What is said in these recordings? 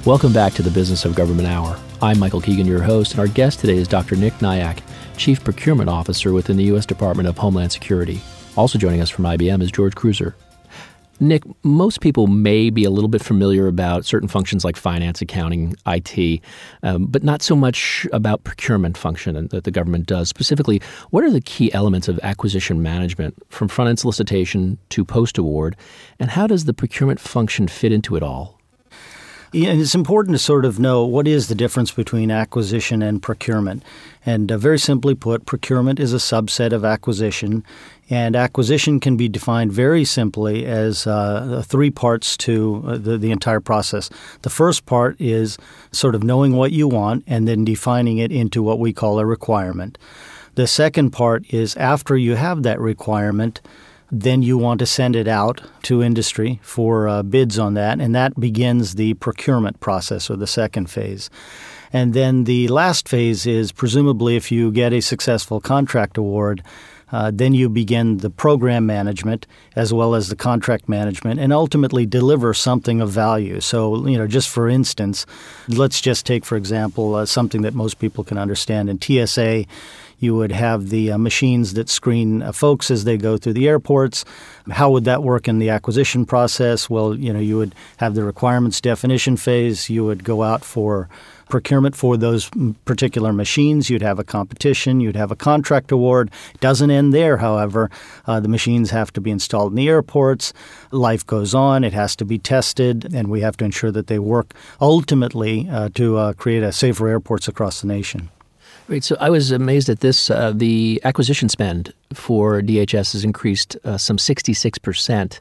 Welcome back to the Business of Government Hour. I'm Michael Keegan, your host, and our guest today is Dr. Nick Nyack, Chief Procurement Officer within the U.S. Department of Homeland Security. Also joining us from IBM is George Cruiser. Nick, most people may be a little bit familiar about certain functions like finance, accounting, IT, but not so much about procurement function that the government does. Specifically, what are the key elements of acquisition management from front-end solicitation to post-award, and how does the procurement function fit into it all? Yeah, and it's important to sort of know what is the difference between acquisition and procurement. And very simply put, procurement is a subset of acquisition, and acquisition can be defined very simply as three parts to the entire process. The first part is sort of knowing what you want and then defining it into what we call a requirement. The second part is after you have that requirement, then you want to send it out to industry for bids on that, and that begins the procurement process, or the second phase. And then the last phase is presumably if you get a successful contract award, then you begin the program management as well as the contract management and ultimately deliver something of value. So, just for instance, let's just take, for example, something that most people can understand. In TSA, you would have the machines that screen folks as they go through the airports. How would that work in the acquisition process? Well, you would have the requirements definition phase. You would go out for procurement for those particular machines. You'd have a competition. You'd have a contract award. It doesn't end there, however. The machines have to be installed in the airports. Life goes on. It has to be tested, and we have to ensure that they work ultimately to create safer airports across the nation. Great. So I was amazed at this. The acquisition spend for DHS has increased some 66%,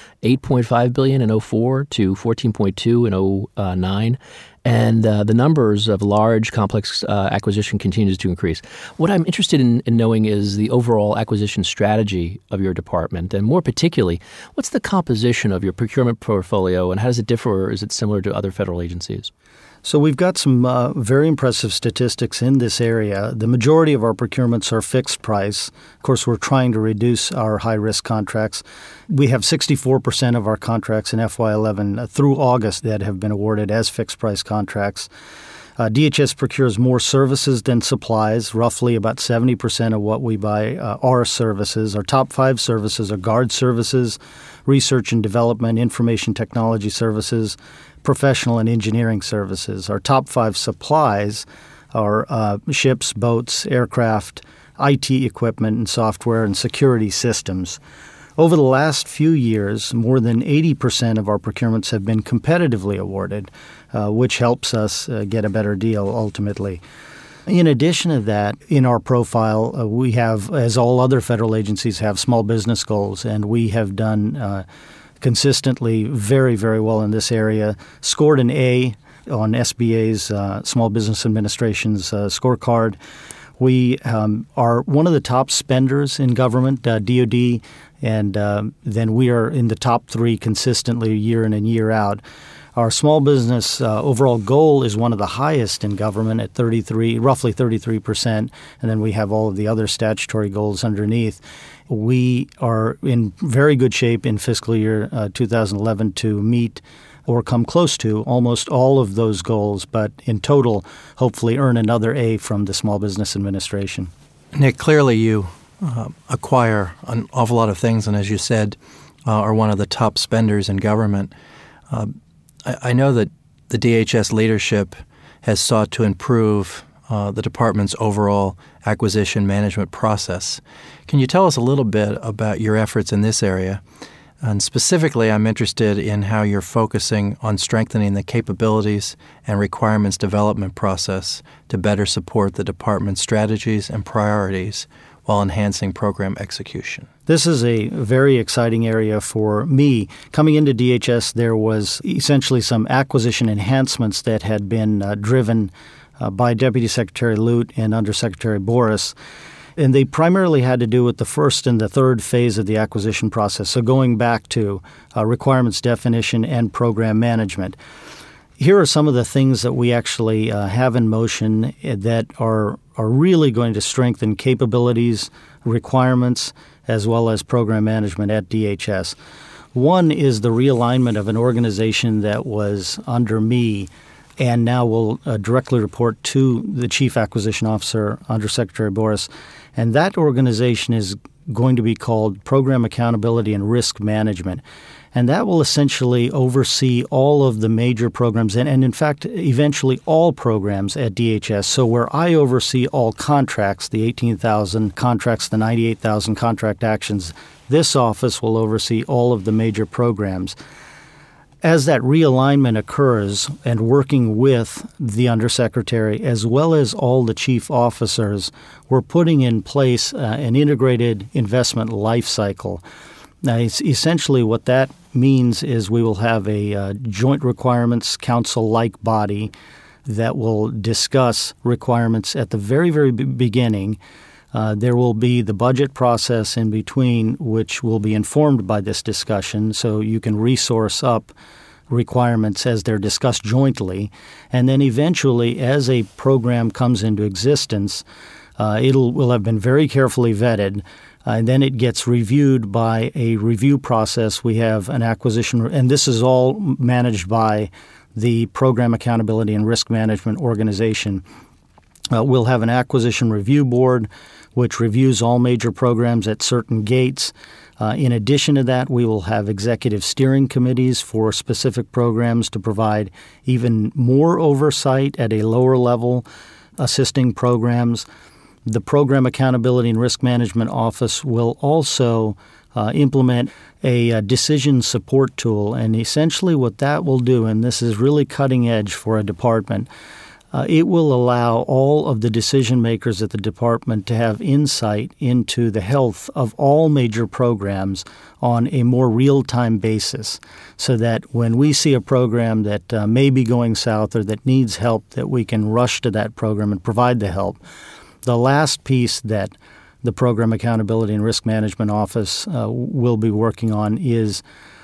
$8.5 billion in 2004 to $14.2 in 2009. And the numbers of large, complex acquisition continues to increase. What I'm interested in knowing is the overall acquisition strategy of your department, and more particularly, what's the composition of your procurement portfolio, and how does it differ, or is it similar to other federal agencies? So we've got some very impressive statistics in this area. The majority of our procurements are fixed price. Of course, we're trying to reduce our high-risk contracts. We have 64% of our contracts in FY11 through August that have been awarded as fixed-price contracts. DHS procures more services than supplies. Roughly about 70% of what we buy are services. Our top 5 services are guard services, research and development, information technology services, professional and engineering services. Our top 5 supplies are ships, boats, aircraft, IT equipment and software, and security systems. Over the last few years, more than 80% of our procurements have been competitively awarded, which helps us get a better deal ultimately. In addition to that, in our profile, we have, as all other federal agencies have, small business goals, and we have done consistently very, very well in this area, scored an A on SBA's Small Business Administration's scorecard. We are one of the top spenders in government, DOD, and then we are in the top 3 consistently year in and year out. Our small business overall goal is one of the highest in government at roughly 33%, and then we have all of the other statutory goals underneath. We are in very good shape in fiscal year 2011 to meet or come close to almost all of those goals, but in total, hopefully earn another A from the Small Business Administration. Nick, clearly you acquire an awful lot of things, and as you said, are one of the top spenders in government. I know that the DHS leadership has sought to improve the department's overall acquisition management process. Can you tell us a little bit about your efforts in this area? And specifically, I'm interested in how you're focusing on strengthening the capabilities and requirements development process to better support the department's strategies and priorities while enhancing program execution. This is a very exciting area for me. Coming into DHS, there was essentially some acquisition enhancements that had been driven by Deputy Secretary Lute and Undersecretary Boris. And they primarily had to do with the first and the third phase of the acquisition process, so going back to requirements definition and program management. Here are some of the things that we actually have in motion that are really going to strengthen capabilities, requirements, as well as program management at DHS. One is the realignment of an organization that was under me and now will directly report to the Chief Acquisition Officer, Undersecretary Boris. And that organization is going to be called Program Accountability and Risk Management. And that will essentially oversee all of the major programs and in fact, eventually all programs at DHS. So where I oversee all contracts, the 18,000 contracts, the 98,000 contract actions, this office will oversee all of the major programs. As that realignment occurs and working with the Undersecretary as well as all the chief officers, we're putting in place an integrated investment life cycle. Now, essentially what that means is we will have a joint requirements council-like body that will discuss requirements at the very, very beginning. There will be the budget process in between, which will be informed by this discussion, so you can resource up requirements as they're discussed jointly. And then eventually, as a program comes into existence, will have been very carefully vetted. And then it gets reviewed by a review process. We have an acquisition, and this is all managed by the Program Accountability and Risk Management Organization. We'll have an acquisition review board, which reviews all major programs at certain gates. In addition to that, we will have executive steering committees for specific programs to provide even more oversight at a lower level, assisting programs. The Program Accountability and Risk Management Office will also implement a decision support tool. And essentially what that will do, and this is really cutting edge for a department, it will allow all of the decision makers at the department to have insight into the health of all major programs on a more real-time basis, so that when we see a program that may be going south or that needs help, that we can rush to that program and provide the help. The last piece that the Program Accountability and Risk Management Office will be working on is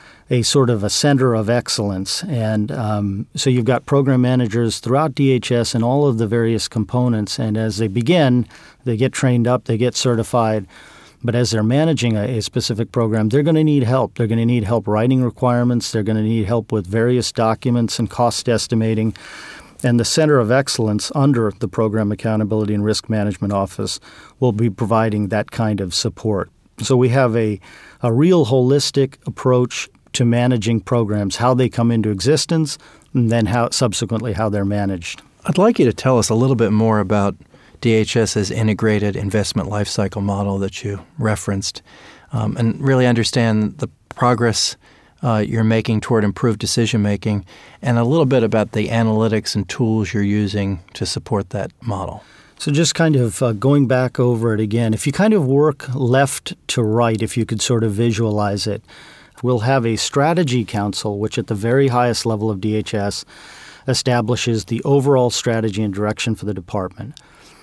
a sort of a center of excellence. And so you've got program managers throughout DHS and all of the various components. And as they begin, they get trained up, they get certified. But as they're managing a specific program, they're going to need help. They're going to need help writing requirements. They're going to need help with various documents and cost estimating. And the Center of Excellence under the Program Accountability and Risk Management Office will be providing that kind of support. So we have a real holistic approach to managing programs, how they come into existence, and then subsequently how they're managed. I'd like you to tell us a little bit more about DHS's integrated investment lifecycle model that you referenced, and really understand the progress you're making toward improved decision-making, and a little bit about the analytics and tools you're using to support that model. So just kind of going back over it again, if you kind of work left to right, if you could sort of visualize it, we'll have a strategy council, which at the very highest level of DHS establishes the overall strategy and direction for the department.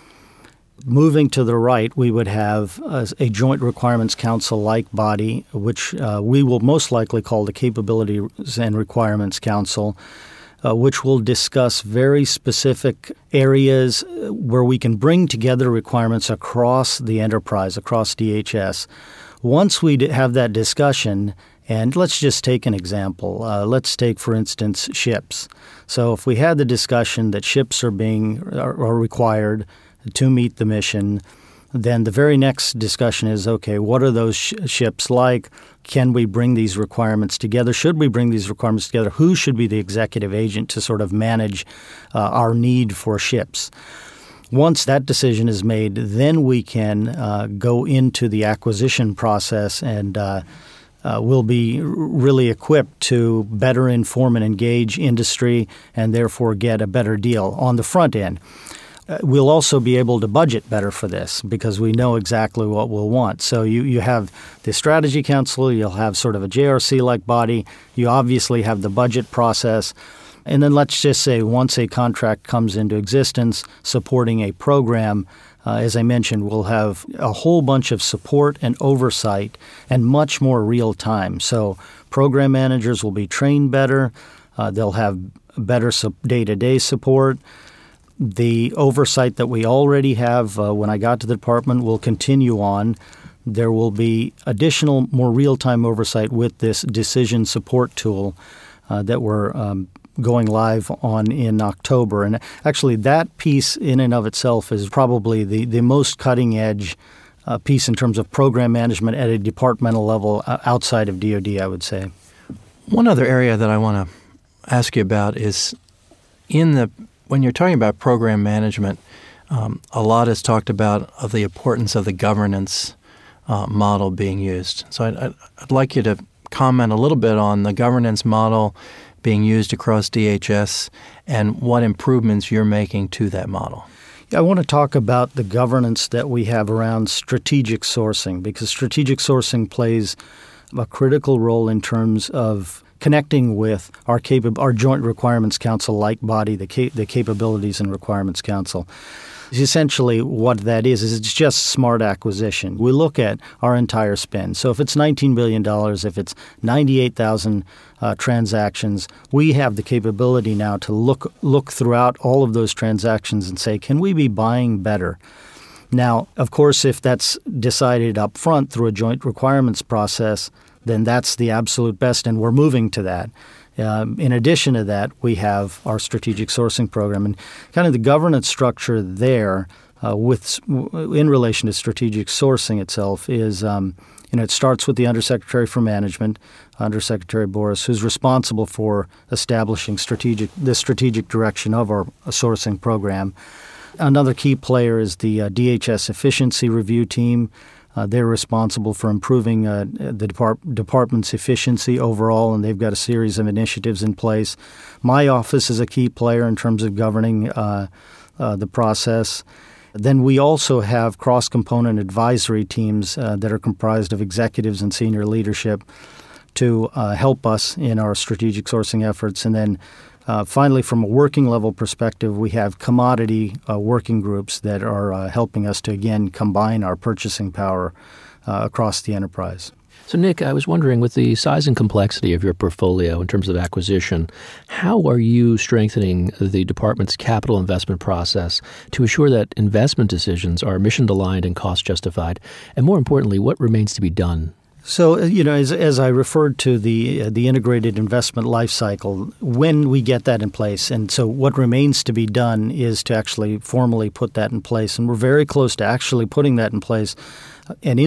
Moving to the right, we would have a Joint Requirements Council-like body, which we will most likely call the Capabilities and Requirements Council, which will discuss very specific areas where we can bring together requirements across the enterprise, across DHS. Once we have that discussion, and let's just take an example. Let's take, for instance, ships. So if we had the discussion that ships are required to meet the mission, then the very next discussion is, okay, what are those ships like? Can we bring these requirements together? Should we bring these requirements together? Who should be the executive agent to sort of manage our need for ships? Once that decision is made, then we can go into the acquisition process and we'll be really equipped to better inform and engage industry and therefore get a better deal on the front end. We'll also be able to budget better for this because we know exactly what we'll want. So you have the Strategy Council, you'll have sort of a JRC-like body, you obviously have the budget process, and then let's just say once a contract comes into existence supporting a program, as I mentioned, we'll have a whole bunch of support and oversight and much more real time. So program managers will be trained better, they'll have better day-to-day support. The oversight that we already have when I got to the department will continue on. There will be additional, more real-time oversight with this decision support tool that we're going live on in October. And actually, that piece in and of itself is probably the most cutting-edge piece in terms of program management at a departmental level outside of DoD, I would say. One other area that I want to ask you about is when you're talking about program management, a lot is talked about of the importance of the governance model being used. So I'd like you to comment a little bit on the governance model being used across DHS and what improvements you're making to that model. I want to talk about the governance that we have around strategic sourcing, because strategic sourcing plays a critical role in terms of connecting with our Joint Requirements Council-like body, the Capabilities and Requirements Council. Essentially, what that is it's just smart acquisition. We look at our entire spend. So if it's $19 billion, if it's 98,000 transactions, we have the capability now to look throughout all of those transactions and say, can we be buying better? Now, of course, if that's decided up front through a joint requirements process, then that's the absolute best, and we're moving to that. In addition to that, we have our strategic sourcing program, and kind of the governance structure there in relation to strategic sourcing itself is, it starts with the Undersecretary for Management, Undersecretary Boris, who's responsible for establishing the strategic direction of our sourcing program. Another key player is the DHS Efficiency Review Team. They're responsible for improving the department's efficiency overall, and they've got a series of initiatives in place. My office is a key player in terms of governing the process. Then we also have cross-component advisory teams that are comprised of executives and senior leadership to help us in our strategic sourcing efforts. And then finally, from a working level perspective, we have commodity working groups that are helping us to, again, combine our purchasing power across the enterprise. So, Nick, I was wondering, with the size and complexity of your portfolio in terms of acquisition, how are you strengthening the department's capital investment process to assure that investment decisions are mission-aligned and cost-justified? And more importantly, what remains to be done? So, as I referred to the integrated investment life cycle, when we get that in place, and so what remains to be done is to actually formally put that in place. And we're very close to actually putting that in place and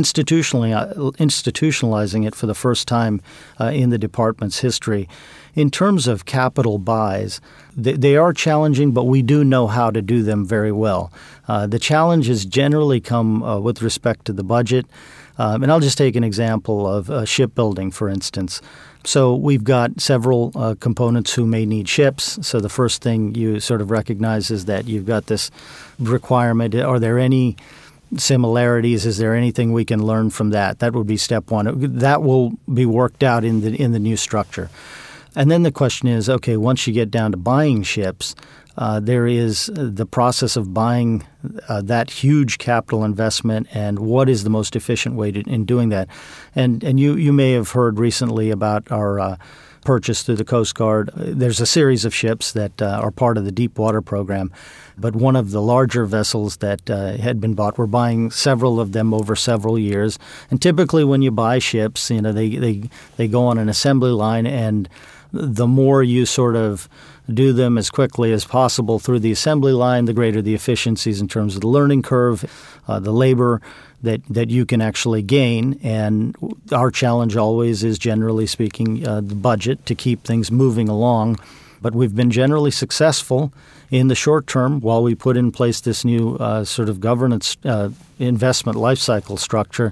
institutionalizing it for the first time in the department's history. In terms of capital buys, they are challenging, but we do know how to do them very well. The challenges generally come with respect to the budget. And I'll just take an example of shipbuilding, for instance. So we've got several components who may need ships. So the first thing you sort of recognize is that you've got this requirement. Are there any similarities? Is there anything we can learn from that? That would be step one. That will be worked out in the new structure. And then the question is, okay, once you get down to buying ships, there is the process of buying that huge capital investment, and what is the most efficient way in doing that. And you may have heard recently about our purchase through the Coast Guard. There's a series of ships that are part of the Deep Water program, but one of the larger vessels that had been bought, we're buying several of them over several years. And typically when you buy ships, they go on an assembly line, and the more you sort of do them as quickly as possible through the assembly line, the greater the efficiencies in terms of the learning curve, the labor that you can actually gain. And our challenge always is, generally speaking, the budget to keep things moving along. But we've been generally successful in the short term while we put in place this new sort of governance investment lifecycle structure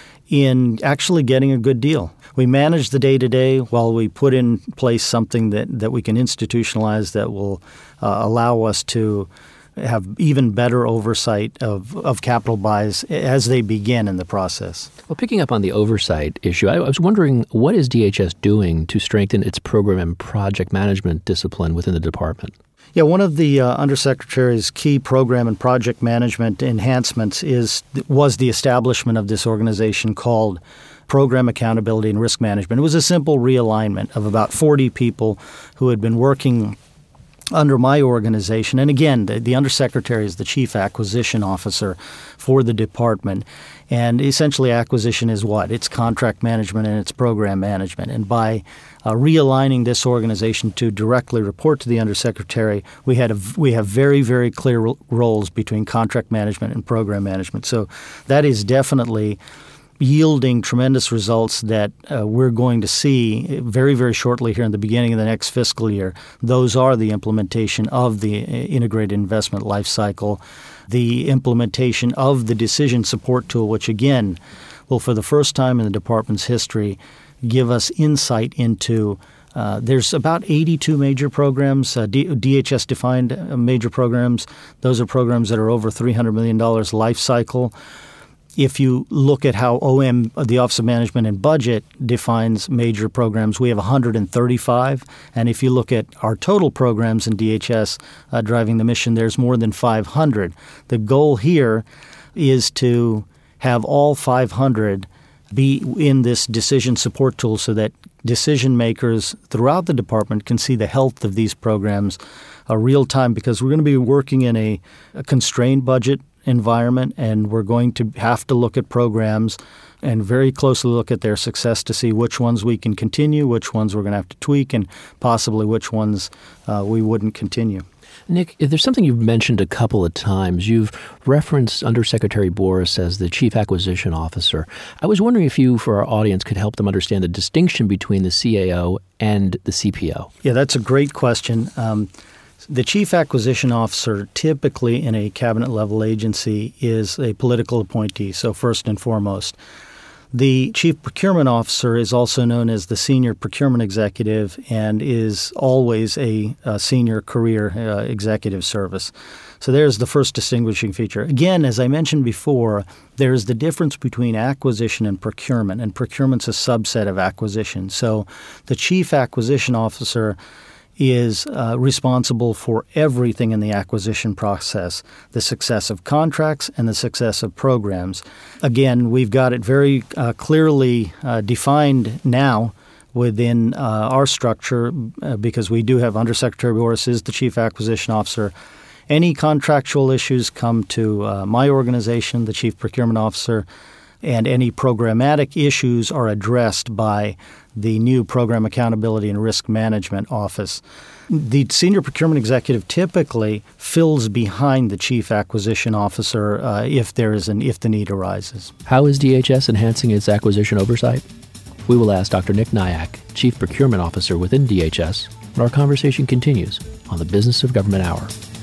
in actually getting a good deal. We manage the day-to-day while we put in place something that we can institutionalize that will allow us to have even better oversight of capital buys as they begin in the process. Well, picking up on the oversight issue, I was wondering, what is DHS doing to strengthen its program and project management discipline within the department? Yeah, one of the Undersecretary's key program and project management enhancements was the establishment of this organization called Program Accountability and Risk Management. It was a simple realignment of about 40 people who had been working under my organization, and again, the undersecretary is the chief acquisition officer for the department. And essentially acquisition is what? It's contract management and it's program management. And by realigning this organization to directly report to the undersecretary, we have very, very clear roles between contract management and program management. So that is definitely yielding tremendous results that we're going to see very, very shortly here in the beginning of the next fiscal year. Those are the implementation of the integrated investment life cycle, the implementation of the decision support tool, which again will, for the first time in the department's history, give us insight into there's about 82 major programs, DHS-defined major programs. Those are programs that are over $300 million life cycle. If you look at how the Office of Management and Budget defines major programs, we have 135. And if you look at our total programs in DHS driving the mission, there's more than 500. The goal here is to have all 500 be in this decision support tool so that decision makers throughout the department can see the health of these programs real time, because we're going to be working in a constrained budget environment, and we're going to have to look at programs and very closely look at their success to see which ones we can continue, which ones we're going to have to tweak, and possibly which ones we wouldn't continue. Nick, if there's something you've mentioned a couple of times, you've referenced Undersecretary Borys as the Chief Acquisition Officer. I was wondering if you, for our audience, could help them understand the distinction between the CAO and the CPO. Yeah, that's a great question. The Chief Acquisition Officer, typically in a cabinet-level agency, is a political appointee, so first and foremost. The Chief Procurement Officer is also known as the Senior Procurement Executive and is always a senior career executive service. So there's the first distinguishing feature. Again, as I mentioned before, there's the difference between acquisition and procurement's a subset of acquisition. So the Chief Acquisition Officer is responsible for everything in the acquisition process, the success of contracts and the success of programs. Again, we've got it very clearly defined now within our structure because we do have Undersecretary Borys is the Chief Acquisition Officer. Any contractual issues come to my organization, the Chief Procurement Officer, and any programmatic issues are addressed by the new Program Accountability and Risk Management Office. The Senior Procurement Executive typically fills behind the Chief Acquisition Officer if the need arises. How is DHS enhancing its acquisition oversight? We will ask Dr. Nick Nyack, Chief Procurement Officer within DHS, and our conversation continues on the Business of Government Hour.